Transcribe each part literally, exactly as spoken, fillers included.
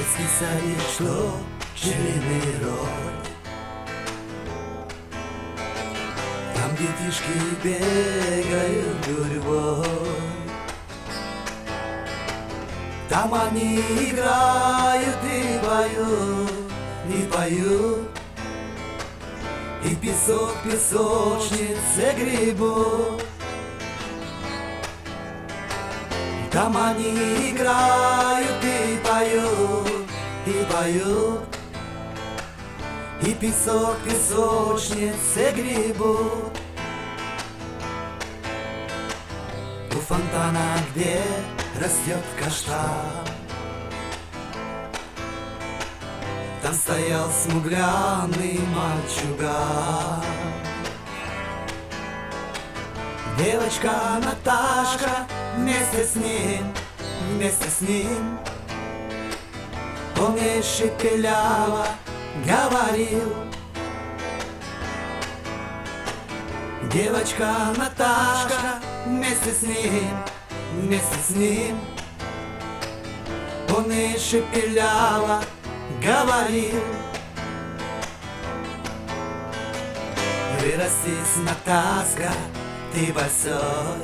Детский садик, что пчелиный рой. Там детишки бегают гурьбой. Там они играют и поют, и поют, и песок в песочнице гребут. Там они играют и поют, и поют, и песок в песочнице гребут. У фонтана, где растет каштан, там стоял смуглянный мальчуган. Девочка Наташка вместе с ним, вместе с ним. Он ей шепеляво говорил. Девочка Наташка вместе с ним, вместе с ним. Он ей шепеляво говорил. Вырастись, Натаска, ты большой.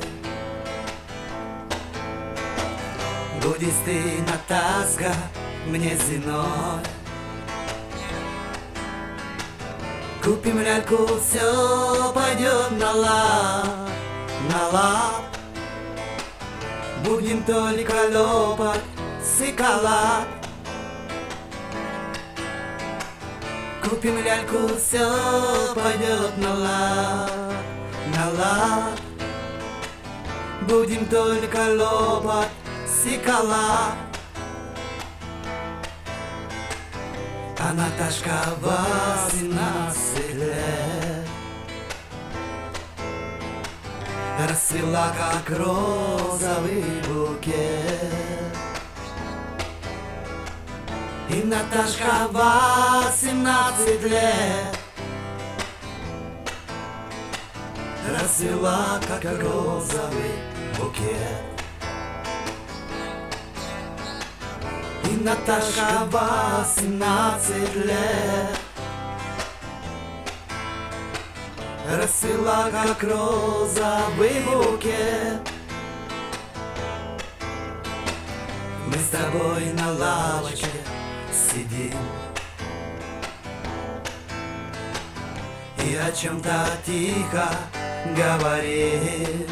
Будешь ты, Натаска, мне зимой. Купим ляльку, все пойдет на лад, на лад. Будем только лопать шоколад. Купим ляльку, все пойдет на лад, на лад. Будем только лопать шоколад. А Наташка восемнадцать лет расцвела, как розовый букет. И Наташка восемнадцать лет расцвела, как розовый букет. И Наташка восемнадцать лет расцвела, как розовый букет. Мы с тобой на лавочке сидим и о чем-то тихо говорим.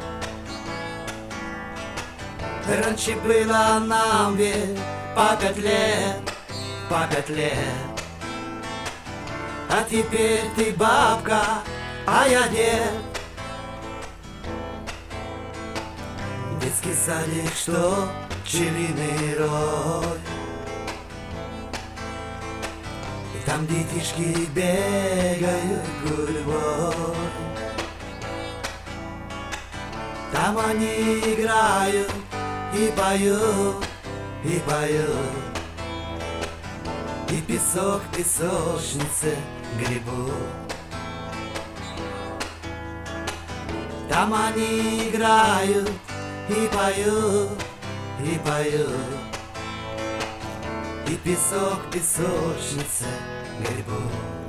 Раньше было нам ведь по пять лет, по пять лет. А теперь ты бабка, а я дед. Детский садик, что пчелиный рой. И там детишки бегают гурьбой. Там они играют и поют, и поют, и песок в песочнице гребут. Там они играют и поют, и поют, и песок в песочнице гребут.